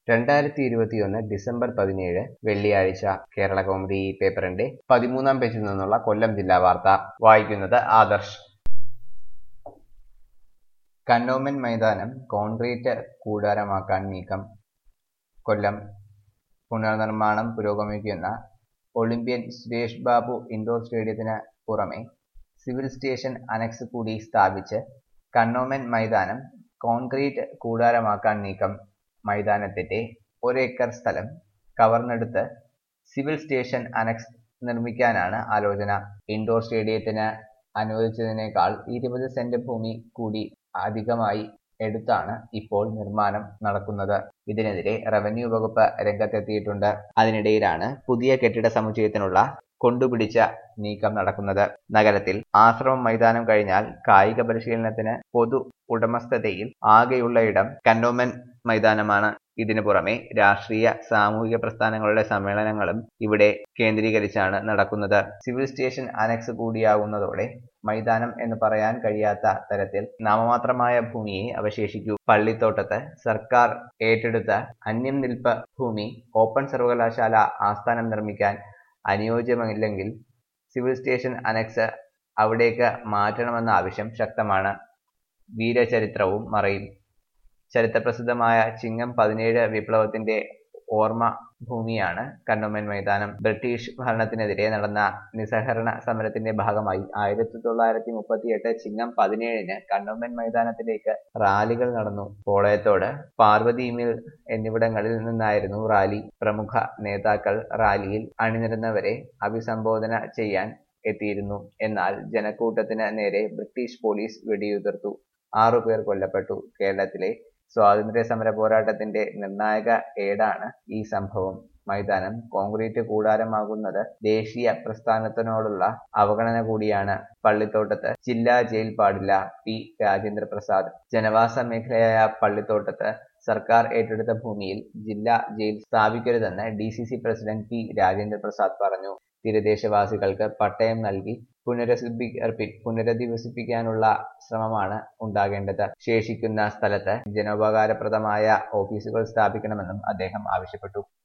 2021 December 17 വെള്ളിയാഴ്ച കേരളകൗമുദി പേപ്പറിന്റെ 13-ാം പേജിൽ നിന്നുള്ള കൊല്ലം ജില്ലാ വാർത്ത വായിക്കുന്നത് ആദർശ്. കന്റോൺമെന്റ് മൈതാനം കോൺക്രീറ്റ് കൂടാരമാക്കാൻ നീക്കം. കൊല്ലം. പുനർനിർമ്മാണം പുരോഗമിക്കുന്ന ഒളിമ്പ്യൻ സുരേഷ് ബാബു ഇൻഡോർ സ്റ്റേഡിയത്തിന് പുറമെ സിവിൽ സ്റ്റേഷൻ അനക്സ് കൂടി സ്ഥാപിച്ച് കന്റോൺമെന്റ് മൈതാനം കോൺക്രീറ്റ് കൂടാരമാക്കാൻ നീക്കം. മൈതാനത്തിന്റെ 1 ഏക്കർ സ്ഥലം കവർന്നെടുത്ത് സിവിൽ സ്റ്റേഷൻ അനക്സ് നിർമ്മിക്കാനാണ് ആലോചന. ഇൻഡോർ സ്റ്റേഡിയത്തിന് അനുവദിച്ചതിനേക്കാൾ 20 സെന്റ് ഭൂമി കൂടി അധികമായി എടുത്താണ് ഇപ്പോൾ നിർമ്മാണം നടക്കുന്നത്. ഇതിനെതിരെ റവന്യൂ വകുപ്പ് രംഗത്തെത്തിയിട്ടുണ്ട്. അതിനിടയിലാണ് പുതിയ കെട്ടിട സമുച്ചയത്തിനുള്ള കൊണ്ടുപിടിച്ച നീക്കം നടക്കുന്നത്. നഗരത്തിൽ ആശ്രമം മൈതാനം കഴിഞ്ഞാൽ കായിക പരിശീലനത്തിന് പൊതു ഉടമസ്ഥതയിൽ ആകെയുള്ള ഇടം കന്റോൺമെന്റ് മൈതാനമാണ്. ഇതിനു പുറമെ രാഷ്ട്രീയ സാമൂഹിക പ്രസ്ഥാനങ്ങളുടെ സമ്മേളനങ്ങളും ഇവിടെ കേന്ദ്രീകരിച്ചാണ് നടക്കുന്നത്. സിവിൽ സ്റ്റേഷൻ അനക്സ് കൂടിയാകുന്നതോടെ മൈതാനം എന്ന് പറയാൻ കഴിയാത്ത തരത്തിൽ നാമമാത്രമായ ഭൂമിയെ അവശേഷിക്കൂ. പള്ളിത്തോട്ടത്ത് സർക്കാർ ഏറ്റെടുത്ത അന്യം നിൽപ്പ് ഭൂമി ഓപ്പൺ സർവകലാശാല ആസ്ഥാനം നിർമ്മിക്കാൻ അനുയോജ്യമല്ലെങ്കിൽ സിവിൽ സ്റ്റേഷൻ അനക്സ് അവിടേക്ക് മാറ്റണമെന്ന ആവശ്യം ശക്തമാണ്. വീരചരിത്രവും മറയും. ചരിത്രപ്രസിദ്ധമായ ചിങ്ങം 17 വിപ്ലവത്തിന്റെ ഓർമ്മ ഭൂമിയാണ് കന്റോൺമെന്റ് മൈതാനം. ബ്രിട്ടീഷ് ഭരണത്തിനെതിരെ നടന്ന നിസ്സഹകരണ സമരത്തിന്റെ ഭാഗമായി 1938 ചിങ്ങം 17 കന്റോൺമെന്റ് മൈതാനത്തിലേക്ക് റാലികൾ നടന്നു. പോളയത്തോട്, പാർവതി മിൽ എന്നിവിടങ്ങളിൽ നിന്നായിരുന്നു റാലി. പ്രമുഖ നേതാക്കൾ റാലിയിൽ അണിനിരന്നവരെ അഭിസംബോധന ചെയ്യാൻ എത്തിയിരുന്നു. എന്നാൽ ജനക്കൂട്ടത്തിന് നേരെ ബ്രിട്ടീഷ് പോലീസ് വെടിയുതിർത്തു. 6 പേർ കൊല്ലപ്പെട്ടു. കേരളത്തിലെ സ്വാതന്ത്ര്യ സമര പോരാട്ടത്തിന്റെ നിർണായക ഏടാണ് ഈ സംഭവം. മൈതാനം കോൺക്രീറ്റ് കൂടാരമാകുന്നത് ദേശീയ പ്രസ്ഥാനത്തിനോടുള്ള അവഗണന കൂടിയാണ്. പള്ളിത്തോട്ടത്ത് ജില്ലാ ജയിൽ പാടില്ല. പി രാജേന്ദ്രപ്രസാദ്. ജനവാസ മേഖലയായ പള്ളിത്തോട്ടത്ത് സർക്കാർ ഏറ്റെടുത്ത ഭൂമിയിൽ ജില്ലാ ജയിൽ സ്ഥാപിക്കരുതെന്ന് DCC പ്രസിഡന്റ് പി രാജേന്ദ്രപ്രസാദ് പറഞ്ഞു. തീരദേശവാസികൾക്ക് പട്ടയം നൽകി പുനരധിവസിപ്പിക്കാനുള്ള ശ്രമമാണ് ഉണ്ടാകേണ്ടത്. ശേഷിക്കുന്ന സ്ഥലത്ത് ജനോപകാരപ്രദമായ ഓഫീസുകൾ സ്ഥാപിക്കണമെന്നും അദ്ദേഹം ആവശ്യപ്പെട്ടു.